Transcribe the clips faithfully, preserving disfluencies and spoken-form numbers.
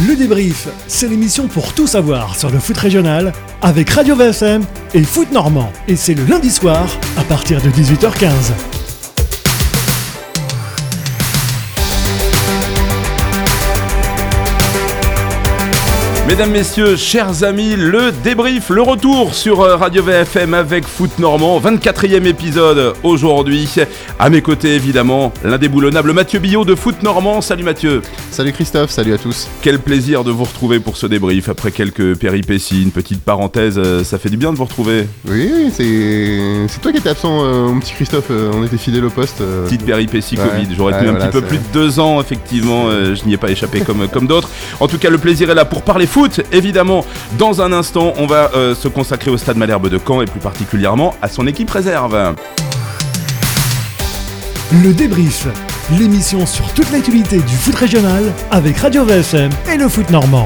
Le débrief, c'est l'émission pour tout savoir sur le foot régional avec Radio V F M et Foot Normand. Et c'est le lundi soir à partir de dix-huit heures quinze. Mesdames, messieurs, chers amis, le débrief, le retour sur Radio V F M avec Foot Normand, vingt-quatrième épisode aujourd'hui. À mes côtés, évidemment, l'indéboulonnable Mathieu Billot de Foot Normand. Salut Mathieu. Salut Christophe, salut à tous. Quel plaisir de vous retrouver pour ce débrief. Après quelques péripéties, une petite parenthèse, ça fait du bien de vous retrouver. Oui, c'est, c'est toi qui étais absent, euh, mon petit Christophe, euh, on était fidèle au poste. Euh... Petite péripétie ouais, Covid, j'aurais ouais, tenu un voilà, petit peu c'est... plus de deux ans, effectivement, euh, je n'y ai pas échappé comme, comme d'autres. En tout cas, le plaisir est là pour parler foot. Évidemment, dans un instant, on va euh, se consacrer au Stade Malherbe de Caen et plus particulièrement à son équipe réserve. Le débrief, l'émission sur toute l'actualité du foot régional avec Radio V F M et le Foot Normand.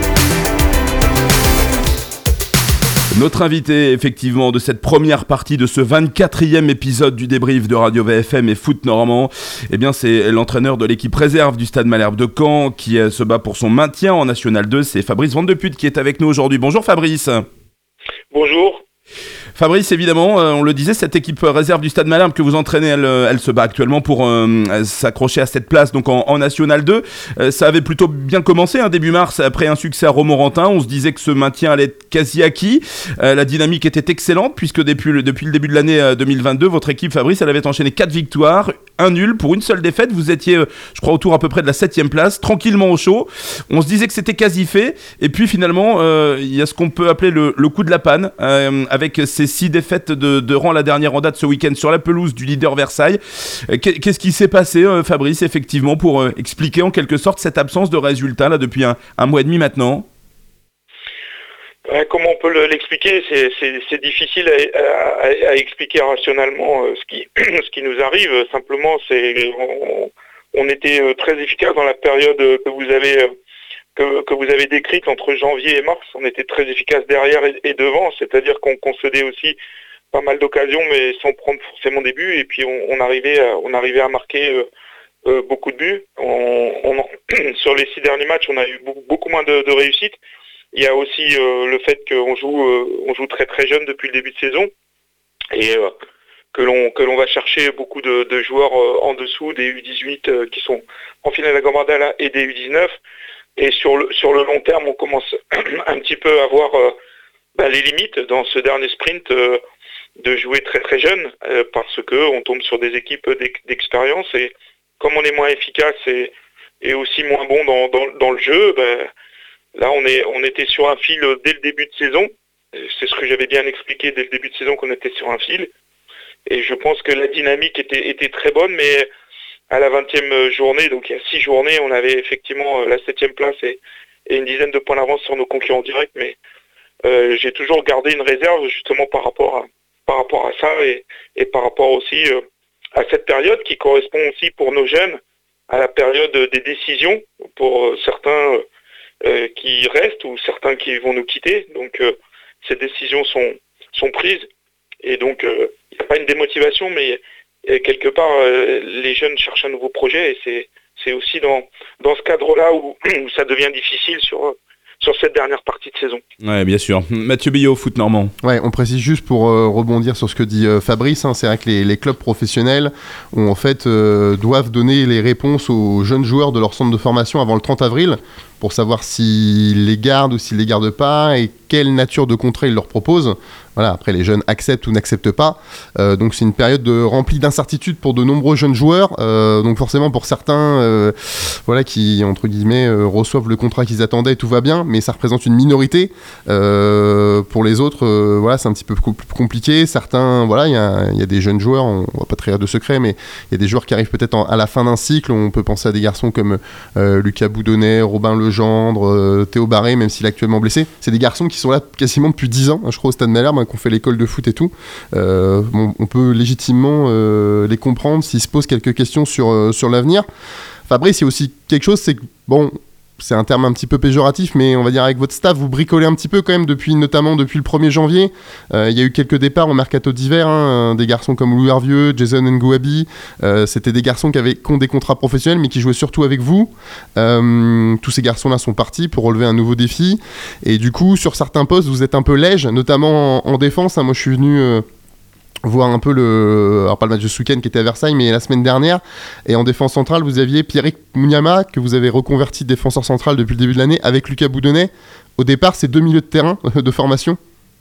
Notre invité, effectivement, de cette première partie de ce vingt-quatrième épisode du débrief de Radio V F M et Foot Normand, eh bien, c'est l'entraîneur de l'équipe réserve du Stade Malherbe de Caen qui euh, se bat pour son maintien en National deux. C'est Fabrice Vandeput qui est avec nous aujourd'hui. Bonjour Fabrice. Bonjour. Fabrice, évidemment, euh, on le disait, cette équipe réserve du Stade Malherbe que vous entraînez, elle, elle se bat actuellement pour euh, s'accrocher à cette place donc en, en National deux. Euh, ça avait plutôt bien commencé, hein, début mars, après un succès à Romorantin. On se disait que ce maintien allait être quasi acquis. Euh, la dynamique était excellente puisque depuis le, depuis le début de l'année euh, deux mille vingt-deux, votre équipe, Fabrice, elle avait enchaîné quatre victoires, un nul pour une seule défaite. Vous étiez, euh, je crois, autour à peu près de la septième place, tranquillement au chaud. On se disait que c'était quasi fait. Et puis finalement, euh, il y a ce qu'on peut appeler le, le coup de la panne, euh, avec ces six défaites de, de rang la dernière en date ce week-end sur la pelouse du leader Versailles. Qu'est-ce qui s'est passé, euh, Fabrice, effectivement, pour euh, expliquer en quelque sorte cette absence de résultats là, depuis un, un mois et demi maintenant? Ouais, comment on peut l'expliquer? C'est, c'est, c'est difficile à, à, à expliquer rationnellement euh, ce, qui, ce qui nous arrive. Simplement, c'est, on, on était euh, très efficace dans la période que vous avez... Euh, Que, que vous avez décrite entre janvier et mars. On était très efficace derrière et, et devant, c'est-à-dire qu'on concédait aussi pas mal d'occasions, mais sans prendre forcément des buts, et puis on, on, arrivait, à, on arrivait à marquer euh, euh, beaucoup de buts. On, on, sur les six derniers matchs, on a eu beaucoup, beaucoup moins de, de réussite. Il y a aussi euh, le fait qu'on joue, euh, on joue très très jeune depuis le début de saison, et euh, que l'on, que l'on va chercher beaucoup de, de joueurs euh, en dessous, des U dix-huit euh, qui sont en finale à Gambardella et des U dix-neuf. Et sur le, sur le long terme, on commence un petit peu à voir euh, bah, les limites dans ce dernier sprint euh, de jouer très très jeune euh, parce qu'on tombe sur des équipes d'expérience et comme on est moins efficace et, et aussi moins bon dans, dans, dans le jeu, bah, là on, est, on était sur un fil dès le début de saison. C'est ce que j'avais bien expliqué dès le début de saison, qu'on était sur un fil. Et je pense que la dynamique était, était très bonne, mais à la vingtième journée, donc il y a six journées, on avait effectivement la septième place et, et une dizaine de points d'avance sur nos concurrents directs, mais euh, j'ai toujours gardé une réserve justement par rapport à, par rapport à ça et, et par rapport aussi euh, à cette période qui correspond aussi pour nos jeunes à la période des décisions pour euh, certains euh, qui restent ou certains qui vont nous quitter. Donc euh, ces décisions sont, sont prises et donc il euh, n'y a pas une démotivation, mais et quelque part, euh, les jeunes cherchent un nouveau projet et c'est, c'est aussi dans, dans ce cadre-là où, où ça devient difficile sur, sur cette dernière partie de saison. Ouais, bien sûr. Mathieu Billot, Foot Normand. Ouais, on précise juste pour euh, rebondir sur ce que dit euh, Fabrice, hein, c'est vrai que les, les clubs professionnels ont, en fait, euh, doivent donner les réponses aux jeunes joueurs de leur centre de formation avant le trente avril pour savoir s'ils les gardent ou s'ils les gardent pas et quelle nature de contrat ils leur proposent. Voilà, après, les jeunes acceptent ou n'acceptent pas. Euh, donc, c'est une période de, remplie d'incertitudes pour de nombreux jeunes joueurs. Euh, donc, forcément, pour certains euh, voilà, qui, entre guillemets, euh, reçoivent le contrat qu'ils attendaient, tout va bien, mais ça représente une minorité. Euh, pour les autres, euh, voilà, c'est un petit peu plus compliqué. Certains, voilà, il y a, y a des jeunes joueurs, on ne va pas trahir de secret, mais il y a des joueurs qui arrivent peut-être en, à la fin d'un cycle. On peut penser à des garçons comme euh, Lucas Boudonnet, Robin Legendre, euh, Théo Barré, même s'il est actuellement blessé. C'est des garçons qui sont là quasiment depuis dix ans, hein, je crois, au Stade Malherbe, hein, qu'on fait l'école de foot et tout. Euh, bon, on peut légitimement euh, les comprendre s'ils se posent quelques questions sur, euh, sur l'avenir. Fabrice, il y a aussi quelque chose, c'est que, bon, c'est un terme un petit peu péjoratif, mais on va dire avec votre staff, vous bricolez un petit peu quand même, depuis, notamment depuis le premier janvier. Euh, il y a eu quelques départs au mercato d'hiver, hein, des garçons comme Louis Hervieux, Jason Ngouabi. Euh, c'était des garçons qui, avaient, qui ont des contrats professionnels, mais qui jouaient surtout avec vous. Euh, tous ces garçons-là sont partis pour relever un nouveau défi. Et du coup, sur certains postes, vous êtes un peu léger, notamment en, en défense. Hein. Moi, je suis venu... Euh, voir un peu le... Alors pas le match de ce week-end qui était à Versailles, mais la semaine dernière. Et en défense centrale, vous aviez Pierrick Mounyama, que vous avez reconverti défenseur central depuis le début de l'année, avec Lucas Boudonnet. Au départ, c'est deux milieux de terrain de formation.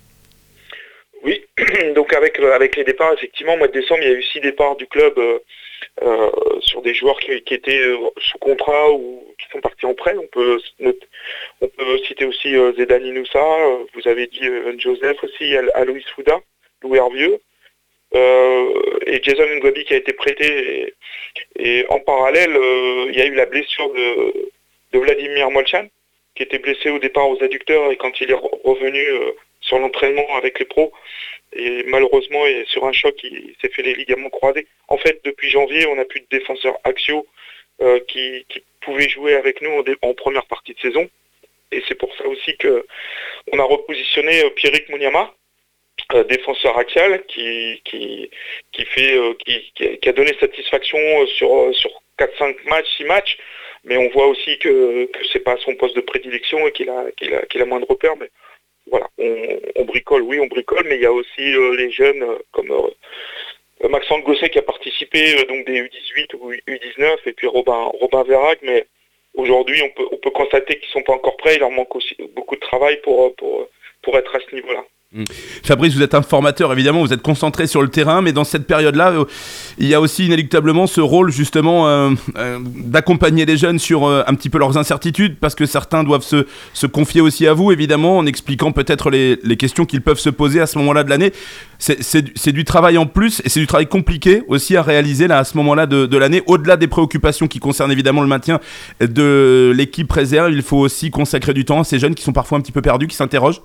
Oui, donc avec, avec les départs, effectivement, au mois de décembre, il y a eu six départs du club euh, euh, sur des joueurs qui, qui étaient euh, sous contrat ou qui sont partis en prêt. On peut, on peut citer aussi euh, Zedane Inoussa, euh, vous avez dit euh, Joseph aussi, Aloïs Fouda, Louis Hervieux. Euh, et Jason Ngouabi qui a été prêté et, et en parallèle euh, il y a eu la blessure de, de Vladimir Molchan qui était blessé au départ aux adducteurs et quand il est revenu euh, sur l'entraînement avec les pros et malheureusement et sur un choc il s'est fait les ligaments croisés. En fait depuis janvier on n'a plus de défenseurs axiaux euh, qui, qui pouvaient jouer avec nous en, dé- en première partie de saison et c'est pour ça aussi que on a repositionné euh, Pierrick Mounyama, Euh, défenseur axial qui qui qui fait euh, qui, qui a donné satisfaction sur sur quatre cinq matchs, six matchs, mais on voit aussi que que c'est pas son poste de prédilection et qu'il a qu'il a qu'il a moins de repères, mais voilà, on, on bricole, oui, on bricole, mais il y a aussi euh, les jeunes euh, comme euh, Maxence Gosset qui a participé euh, donc des U dix-huit ou U dix-neuf et puis Robin Robin Verrac, mais aujourd'hui on peut on peut constater qu'ils sont pas encore prêts, il leur manque aussi beaucoup de travail pour pour pour être à ce niveau-là. Fabrice, vous êtes un formateur, évidemment, vous êtes concentré sur le terrain, mais dans cette période-là, euh, il y a aussi inéluctablement ce rôle justement euh, euh, d'accompagner les jeunes sur euh, un petit peu leurs incertitudes, parce que certains doivent se, se confier aussi à vous, évidemment, en expliquant peut-être les, les questions qu'ils peuvent se poser à ce moment-là de l'année. C'est, c'est, c'est du travail en plus, et c'est du travail compliqué aussi à réaliser là, à ce moment-là de, de l'année. Au-delà des préoccupations qui concernent évidemment le maintien de l'équipe réserve, il faut aussi consacrer du temps à ces jeunes qui sont parfois un petit peu perdus, qui s'interrogent.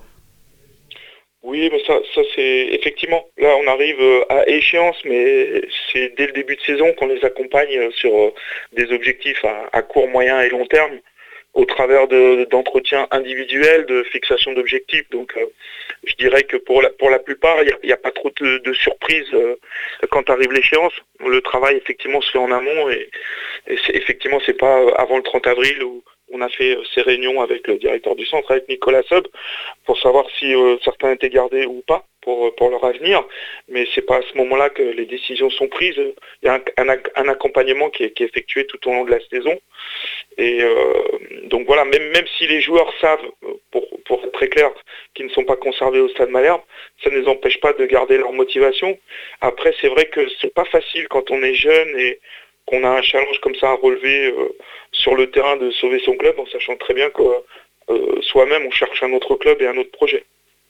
Oui, mais ça, ça c'est effectivement, là on arrive à échéance, mais c'est dès le début de saison qu'on les accompagne sur des objectifs à, à court, moyen et long terme, au travers de, d'entretiens individuels, de fixation d'objectifs. Donc euh, je dirais que pour la, pour la plupart, il n'y a, a pas trop de, de surprises euh, quand arrive l'échéance. Le travail effectivement se fait en amont et, et c'est, effectivement c'est pas avant le trente avril où on a fait ces réunions avec le directeur du centre, avec Nicolas Sob, pour savoir si euh, certains étaient gardés ou pas pour, pour leur avenir. Mais c'est pas à ce moment-là que les décisions sont prises. Il y a un, un, un accompagnement qui est, qui est effectué tout au long de la saison. Et euh, donc voilà, même, même si les joueurs savent, pour, pour être très clair, qu'ils ne sont pas conservés au Stade Malherbe, ça ne les empêche pas de garder leur motivation. Après, c'est vrai que c'est pas facile quand on est jeune et qu'on a un challenge comme ça à relever euh, sur le terrain de sauver son club en sachant très bien que euh, soi-même on cherche un autre club et un autre projet.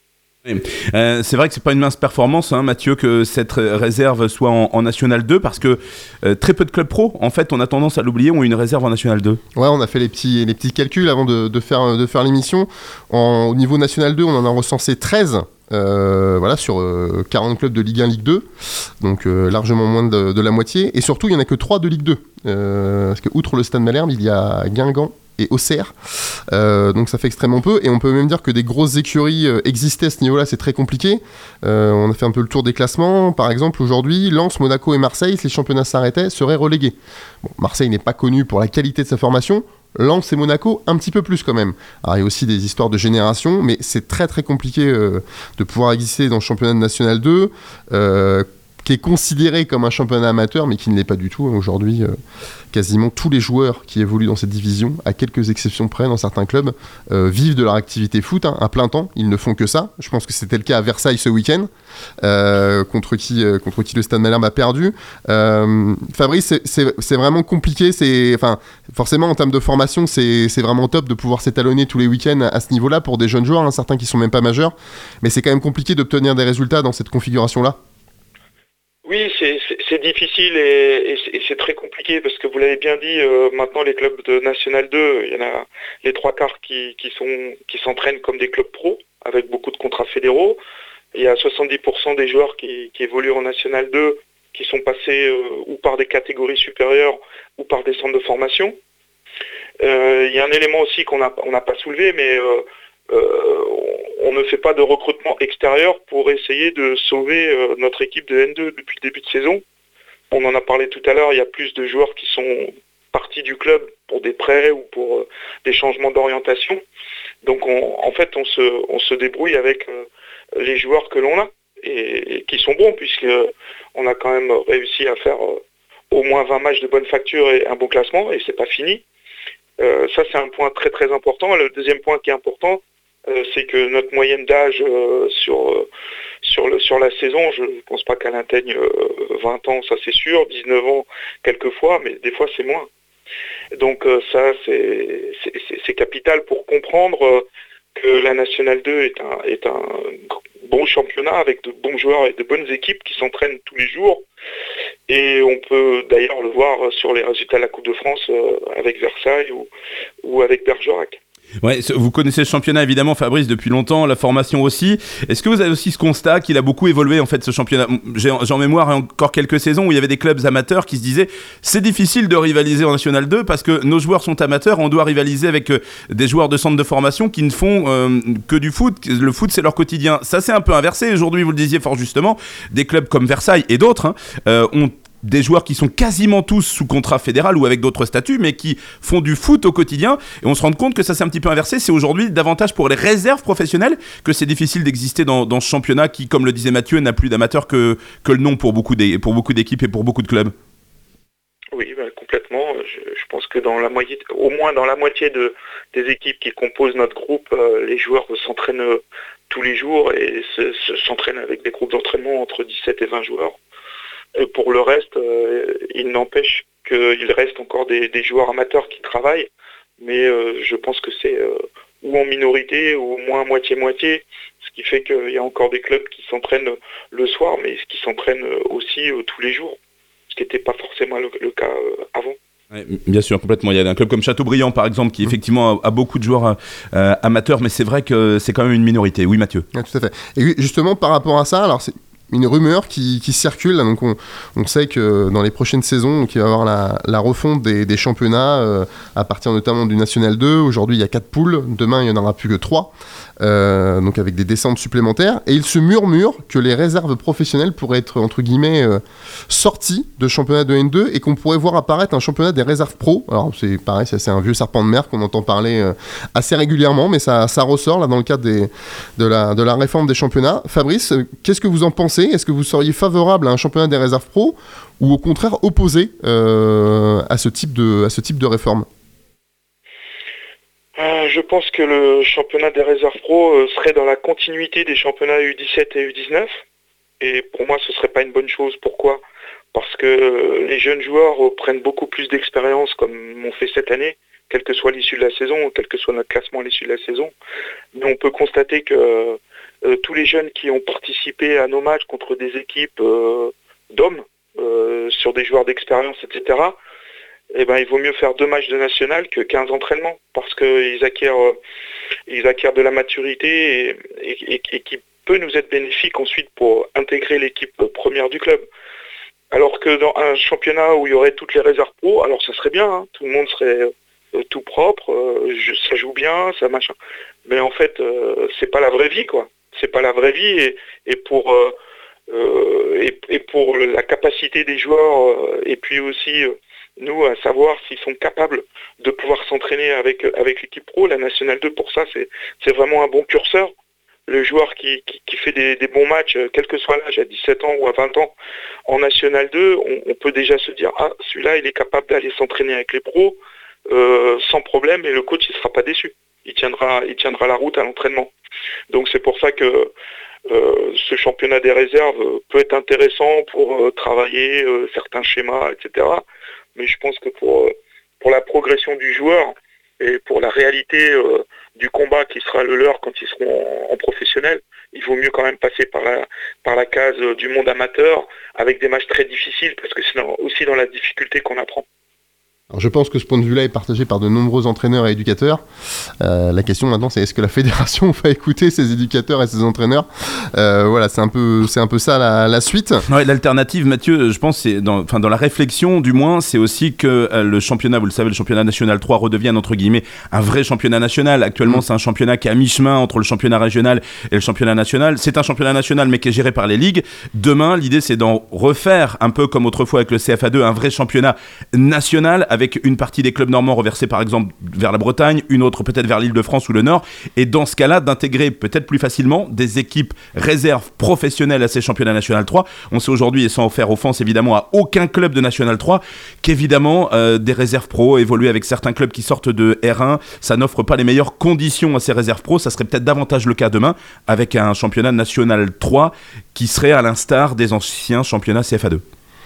Euh, c'est vrai que c'est pas une mince performance, hein, Mathieu, que cette réserve soit en, en National deux, parce que euh, très peu de clubs pro, en fait, on a tendance à l'oublier, ont une réserve en National deux. Ouais, on a fait les petits, les petits calculs avant de, de, faire, de faire l'émission. En, au niveau National deux, on en a recensé treize. Euh, voilà, sur euh, quarante clubs de Ligue un, Ligue deux, donc euh, largement moins de, de la moitié, et surtout il n'y en a que trois de Ligue deux, euh, parce que outre le Stade Malherbe, il y a Guingamp et Auxerre, euh, donc ça fait extrêmement peu, et on peut même dire que des grosses écuries euh, existaient à ce niveau-là, c'est très compliqué. Euh, on a fait un peu le tour des classements, par exemple aujourd'hui, Lens, Monaco et Marseille, si les championnats s'arrêtaient, seraient relégués. Bon, Marseille n'est pas connu pour la qualité de sa formation, Lens et Monaco, un petit peu plus quand même. Alors il y a aussi des histoires de génération, mais c'est très très compliqué euh, de pouvoir exister dans le championnat de National deux, euh, qui est considéré comme un championnat amateur, mais qui ne l'est pas du tout. Aujourd'hui, euh, quasiment tous les joueurs qui évoluent dans cette division, à quelques exceptions près dans certains clubs, euh, vivent de leur activité foot hein, à plein temps. Ils ne font que ça. Je pense que c'était le cas à Versailles ce week-end, euh, contre, qui, euh, contre qui le Stade Malherbe a perdu. Euh, Fabrice, c'est, c'est, c'est vraiment compliqué. C'est, enfin, forcément, en termes de formation, c'est, c'est vraiment top de pouvoir s'étalonner tous les week-ends à, à ce niveau-là pour des jeunes joueurs, hein, certains qui ne sont même pas majeurs. Mais c'est quand même compliqué d'obtenir des résultats dans cette configuration-là. Oui, c'est, c'est, c'est difficile et, et, c'est, et c'est très compliqué parce que vous l'avez bien dit, euh, maintenant les clubs de National deux, il y en a les trois quarts qui, qui, sont, qui s'entraînent comme des clubs pro avec beaucoup de contrats fédéraux. Il y a soixante-dix pour cent des joueurs qui, qui évoluent en National deux qui sont passés euh, ou par des catégories supérieures ou par des centres de formation. Euh, il y a un élément aussi qu'on n'a on n'a pas soulevé, mais euh, euh, on, on ne fait pas de recrutement extérieur pour essayer de sauver euh, notre équipe de N deux depuis le début de saison. On en a parlé tout à l'heure, il y a plus de joueurs qui sont partis du club pour des prêts ou pour euh, des changements d'orientation. Donc on, en fait, on se, on se débrouille avec euh, les joueurs que l'on a et, et qui sont bons, puisqu'on a quand même réussi à faire euh, au moins vingt matchs de bonne facture et un bon classement, et c'est pas fini. Euh, ça, c'est un point très très important. Le deuxième point qui est important, euh, c'est que notre moyenne d'âge euh, sur, euh, sur, le, sur la saison, je ne pense pas qu'elle atteigne euh, vingt ans, ça c'est sûr, dix-neuf ans quelquefois, mais des fois c'est moins. Donc euh, ça, c'est, c'est, c'est capital pour comprendre euh, que la Nationale deux est un, est un bon championnat avec de bons joueurs et de bonnes équipes qui s'entraînent tous les jours. Et on peut d'ailleurs le voir sur les résultats de la Coupe de France euh, avec Versailles ou, ou avec Bergerac. Ouais, vous connaissez le championnat évidemment, Fabrice, depuis longtemps, la formation aussi. Est-ce que vous avez aussi ce constat qu'il a beaucoup évolué en fait ce championnat ? J'ai, j'ai en mémoire encore quelques saisons où il y avait des clubs amateurs qui se disaient c'est difficile de rivaliser en National deux parce que nos joueurs sont amateurs, on doit rivaliser avec euh, des joueurs de centre de formation qui ne font euh, que du foot. Le foot c'est leur quotidien. Ça c'est un peu inversé. Aujourd'hui, vous le disiez fort justement, des clubs comme Versailles et d'autres hein, euh, ont des joueurs qui sont quasiment tous sous contrat fédéral ou avec d'autres statuts, mais qui font du foot au quotidien. Et on se rend compte que ça s'est un petit peu inversé. C'est aujourd'hui davantage pour les réserves professionnelles que c'est difficile d'exister dans, dans ce championnat qui, comme le disait Mathieu, n'a plus d'amateurs que, que le nom pour beaucoup, des, pour beaucoup d'équipes et pour beaucoup de clubs. Oui, bah, complètement. Je, je pense que dans la moitié, au moins dans la moitié de, des équipes qui composent notre groupe, euh, les joueurs s'entraînent euh, tous les jours et se, se, s'entraînent avec des groupes d'entraînement entre dix-sept et vingt joueurs. Et pour le reste, euh, il n'empêche qu'il reste encore des, des joueurs amateurs qui travaillent, mais euh, je pense que c'est euh, ou en minorité ou au moins moitié-moitié, ce qui fait qu'il y a encore des clubs qui s'entraînent le soir, mais qui s'entraînent aussi euh, tous les jours, ce qui n'était pas forcément le, le cas euh, avant. Ouais, bien sûr, complètement. Il y a un club comme Châteaubriand, par exemple, qui effectivement a, a beaucoup de joueurs euh, amateurs, mais c'est vrai que c'est quand même une minorité. Oui, Mathieu. Ouais, tout à fait. Et justement, par rapport à ça, alors c'est une rumeur qui, qui circule, là, donc on, on sait que dans les prochaines saisons, donc il va y avoir la, la refonte des, des championnats euh, à partir notamment du National deux. Aujourd'hui, il y a quatre poules, demain, il n'y en aura plus que trois, euh, donc avec des descentes supplémentaires. Et il se murmure que les réserves professionnelles pourraient être, entre guillemets, euh, sorties de championnat de N deux et qu'on pourrait voir apparaître un championnat des réserves pro. Alors, c'est pareil, c'est un vieux serpent de mer qu'on entend parler euh, assez régulièrement, mais ça, ça ressort là dans le cadre des, de, la, de la réforme des championnats. Fabrice, qu'est-ce que vous en pensez ? Est-ce que vous seriez favorable à un championnat des réserves pro ou au contraire opposé euh, à, ce type de, à ce type de réforme ? euh, Je pense que le championnat des réserves pro euh, serait dans la continuité des championnats U dix-sept et U dix-neuf. Et pour moi, ce ne serait pas une bonne chose. Pourquoi ? Parce que euh, les jeunes joueurs euh, prennent beaucoup plus d'expérience, comme on fait cette année, quelle que soit l'issue de la saison, quel que soit notre classement à l'issue de la saison. Mais on peut constater que euh, Euh, tous les jeunes qui ont participé à nos matchs contre des équipes euh, d'hommes, euh, sur des joueurs d'expérience, et cetera, eh ben, il vaut mieux faire deux matchs de national que quinze entraînements, parce qu'ils acquièrent, euh, ils acquièrent de la maturité et, et, et, et qui peut nous être bénéfique ensuite pour intégrer l'équipe première du club. Alors que dans un championnat où il y aurait toutes les réserves pro, alors ça serait bien, hein, tout le monde serait euh, tout propre, euh, je, ça joue bien, ça machin. Mais en fait, euh, c'est pas la vraie vie, quoi. C'est pas la vraie vie et, et pour euh, euh, et, et pour la capacité des joueurs euh, et puis aussi euh, nous à savoir s'ils sont capables de pouvoir s'entraîner avec avec l'équipe pro. La Nationale deux pour ça c'est c'est vraiment un bon curseur. Le joueur qui, qui, qui fait des, des bons matchs, quel que soit l'âge, à dix-sept ans ou à vingt ans, en Nationale deux, on, on peut déjà se dire ah celui-là il est capable d'aller s'entraîner avec les pros euh, sans problème et le coach il sera pas déçu. Il tiendra il tiendra la route à l'entraînement. Donc c'est pour ça que euh, ce championnat des réserves peut être intéressant pour euh, travailler euh, certains schémas, et cetera. Mais je pense que pour, pour la progression du joueur et pour la réalité euh, du combat qui sera le leur quand ils seront en, en professionnel, il vaut mieux quand même passer par la, par la case du monde amateur avec des matchs très difficiles parce que c'est dans, aussi dans la difficulté qu'on apprend. Alors je pense que ce point de vue-là est partagé par de nombreux entraîneurs et éducateurs. Euh, la question maintenant, c'est est-ce que la fédération va écouter ses éducateurs et ses entraîneurs ? euh, Voilà, c'est un peu, c'est un peu ça la, la suite. Ouais, l'alternative, Mathieu, je pense, c'est dans, enfin, dans la réflexion, du moins, c'est aussi que euh, le championnat, vous le savez, le championnat national trois redevienne entre guillemets un vrai championnat national. Actuellement, mmh. c'est un championnat qui est à mi-chemin entre le championnat régional et le championnat national. C'est un championnat national, mais qui est géré par les ligues. Demain, l'idée, c'est d'en refaire un peu comme autrefois avec le C F A deux, un vrai championnat national avec une partie des clubs normands reversés par exemple vers la Bretagne, une autre peut-être vers l'Île-de-France ou le Nord, et dans ce cas-là d'intégrer peut-être plus facilement des équipes réserves professionnelles à ces championnats National trois. On sait aujourd'hui, et sans faire offense évidemment à aucun club de National trois, qu'évidemment euh, des réserves pro évoluer avec certains clubs qui sortent de R un, ça n'offre pas les meilleures conditions à ces réserves pro. Ça serait peut-être davantage le cas demain avec un championnat National trois qui serait à l'instar des anciens championnats C F A deux.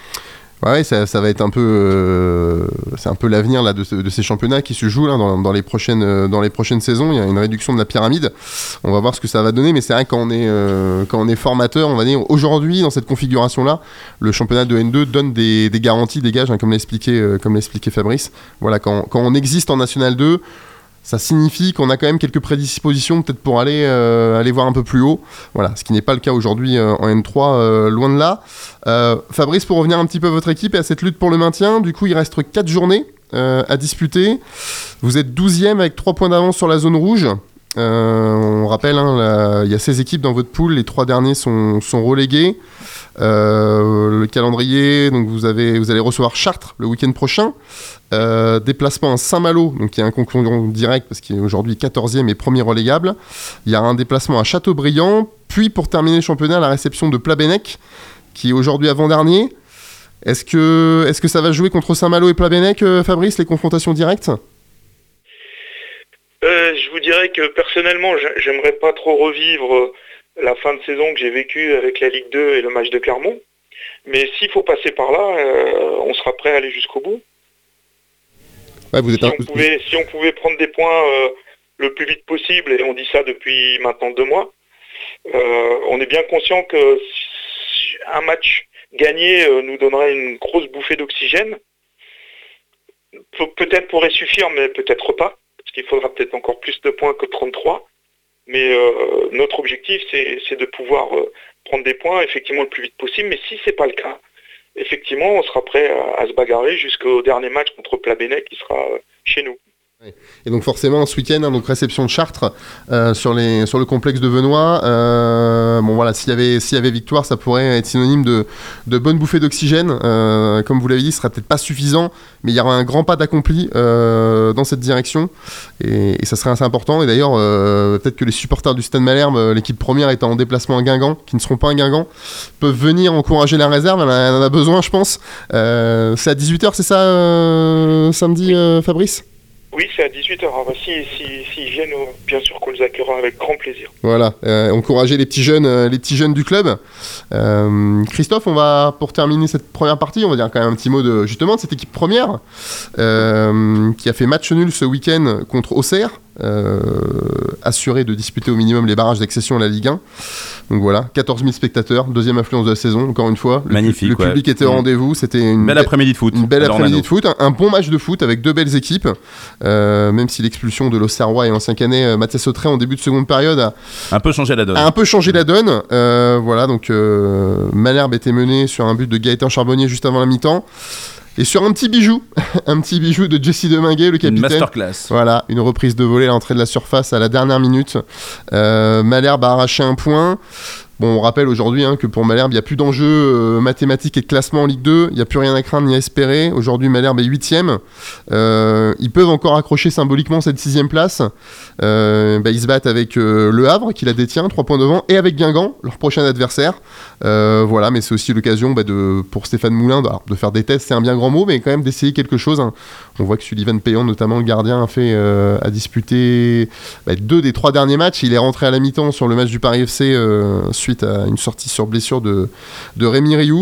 Ouais, ça, ça va être un peu, euh, c'est un peu l'avenir là de, ce, de ces championnats qui se jouent là dans, dans les prochaines, euh, dans les prochaines saisons. Il y a une réduction de la pyramide. On va voir ce que ça va donner, mais c'est vrai que quand on est, euh, quand on est formateur, on va dire aujourd'hui dans cette configuration-là, le championnat de N deux donne des, des garanties, des gages, hein, comme l'a expliqué, euh, comme l'a expliqué Fabrice. Voilà, quand, quand on existe en National deux. Ça signifie qu'on a quand même quelques prédispositions peut-être pour aller, euh, aller voir un peu plus haut. Voilà, ce qui n'est pas le cas aujourd'hui euh, en N trois, euh, loin de là. Euh, Fabrice, pour revenir un petit peu à votre équipe et à cette lutte pour le maintien, du coup il reste quatre journées euh, à disputer. Vous êtes douzième avec trois points d'avance sur la zone rouge. Euh, on rappelle, hein, il y a seize équipes dans votre pool, les trois derniers sont, sont relégués. Euh, le calendrier, donc vous, avez, vous allez recevoir Chartres le week-end prochain. Euh, déplacement à Saint-Malo, donc qui est un concurrent direct parce qu'il est aujourd'hui quatorzième et premier relégable. Il y a un déplacement à Châteaubriand, puis pour terminer le championnat, la réception de Plabennec, qui est aujourd'hui avant-dernier. Est-ce que, est-ce que ça va jouer contre Saint-Malo et Plabennec, euh, Fabrice, les confrontations directes ? euh, Je vous dirais que personnellement, j'aimerais pas trop revivre la fin de saison que j'ai vécue avec la Ligue deux et le match de Clermont. Mais s'il faut passer par là, euh, on sera prêt à aller jusqu'au bout. Ouais, vous êtes si, un... on pouvait, si on pouvait prendre des points euh, le plus vite possible, et on dit ça depuis maintenant deux mois, euh, on est bien conscient que un match gagné euh, nous donnerait une grosse bouffée d'oxygène. Pe- peut-être pourrait suffire, mais peut-être pas, parce qu'il faudra peut-être encore plus de points que trente-trois. Mais euh, notre objectif, c'est, c'est de pouvoir euh, prendre des points effectivement le plus vite possible. Mais si c'est pas le cas, effectivement, on sera prêt à, à se bagarrer jusqu'au dernier match contre Plabennec qui sera euh, chez nous. Et donc forcément ce week-end, hein, donc réception de Chartres euh, sur, les, sur le complexe de Venoy. Euh, bon voilà, s'il y avait, s'il y avait victoire, ça pourrait être synonyme de, de bonne bouffée d'oxygène. Euh, comme vous l'avez dit, ce sera peut-être pas suffisant, mais il y aura un grand pas d'accompli euh, dans cette direction, et, et ça serait assez important. Et d'ailleurs, euh, peut-être que les supporters du Stade Malherbe, l'équipe première étant en déplacement à Guingamp, qui ne seront pas à Guingamp, peuvent venir encourager la réserve. Elle en a, a besoin, je pense. Euh, c'est à dix-huit heures, c'est ça, euh, samedi, euh, Fabrice ? Oui, c'est à dix-huit heures. Alors, si, si, s'ils viennent, bien sûr qu'on les accueillera avec grand plaisir. Voilà, euh, encourager les petits jeunes, euh, les petits jeunes du club. Euh, Christophe, on va, pour terminer cette première partie, on va dire quand même un petit mot de, justement, de cette équipe première euh, qui a fait match nul ce week-end contre Auxerre, euh, assuré de disputer au minimum les barrages d'accession à la Ligue un. Donc voilà, quatorze mille spectateurs, deuxième affluence de la saison, encore une fois. Le, Magnifique. Le ouais. public était au rendez-vous, c'était une belle be- après-midi de foot. Une belle Alors, après-midi de foot, un, un bon match de foot avec deux belles équipes. Euh, même si l'expulsion de l'Auxerrois et l'ancien Canet, euh, Mathias Autrey en début de seconde période a un peu changé la donne. A un peu changé la donne. Euh, voilà, donc euh, Malherbe était mené sur un but de Gaëtan Charbonnier juste avant la mi-temps. Et sur un petit bijou, un petit bijou de Jesse Deminguet, le capitaine. Une masterclass. Voilà, une reprise de volée à l'entrée de la surface à la dernière minute. Euh, Malherbe a arraché un point. Bon, on rappelle aujourd'hui hein, que pour Malherbe, il n'y a plus d'enjeux euh, mathématiques et de classement en Ligue deux. Il n'y a plus rien à craindre ni à espérer. Aujourd'hui, Malherbe est huitième. Euh, ils peuvent encore accrocher symboliquement cette sixième place. Euh, bah, ils se battent avec euh, Le Havre, qui la détient, trois points devant, et avec Guingamp, leur prochain adversaire. Euh, voilà, mais c'est aussi l'occasion bah, de, pour Stéphane Moulin de, alors, de faire des tests, c'est un bien grand mot, mais quand même d'essayer quelque chose. Hein. On voit que Sullivan Payan, notamment le gardien, a, fait, euh, a disputé bah, deux des trois derniers matchs. Il est rentré à la mi-temps sur le match du Paris F C euh, suite à une sortie sur blessure de, de Rémi Rioux.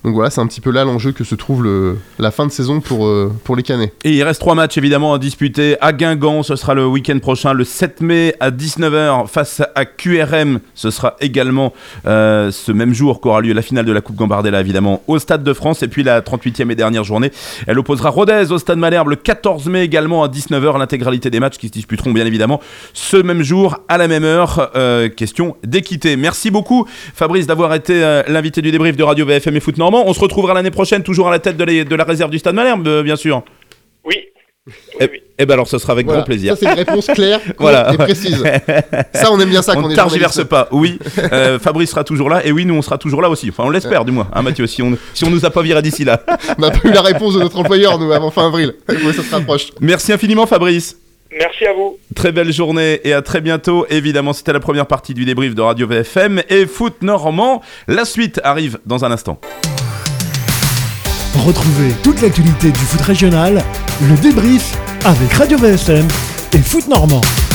Donc voilà, c'est un petit peu là l'enjeu que se trouve le, la fin de saison pour, euh, pour les Canets. Et il reste trois matchs évidemment à disputer. À Guingamp, ce sera le week-end prochain, le sept mai à dix-neuf heures face à Q R M. Ce sera également euh, ce même jour qu'aura lieu la finale de la Coupe Gambardella évidemment au Stade de France. Et puis la trente-huitième et dernière journée, elle opposera Rodez au Stade Malherbe le quatorze mai également à dix-neuf heures. L'intégralité des matchs qui se disputeront bien évidemment ce même jour à la même heure. Euh, question d'équité. Merci beaucoup Fabrice d'avoir été euh, l'invité du débrief de Radio V F M et Foot Normand. On se retrouvera l'année prochaine toujours à la tête de, les, de la réserve du Stade Malherbe euh, bien sûr. Oui. Et, oui. et ben alors ce sera avec voilà. grand plaisir. Ça c'est une réponse claire voilà. et précise. Ça on aime bien ça on quand on est tergiverse pas. Oui, euh, Fabrice sera toujours là et oui nous on sera toujours là aussi. Enfin on l'espère du moins. Hein Mathieu si on si on nous a pas viré d'ici là. On n'a pas eu la réponse de notre employeur nous avant fin avril. Oui, ça se rapproche. Merci infiniment Fabrice. Merci à vous. Très belle journée et à très bientôt. Évidemment, c'était la première partie du débrief de Radio V F M et Foot Normand. La suite arrive dans un instant. Retrouvez toute l'actualité du foot régional, le débrief avec Radio V S M et Foot Normand.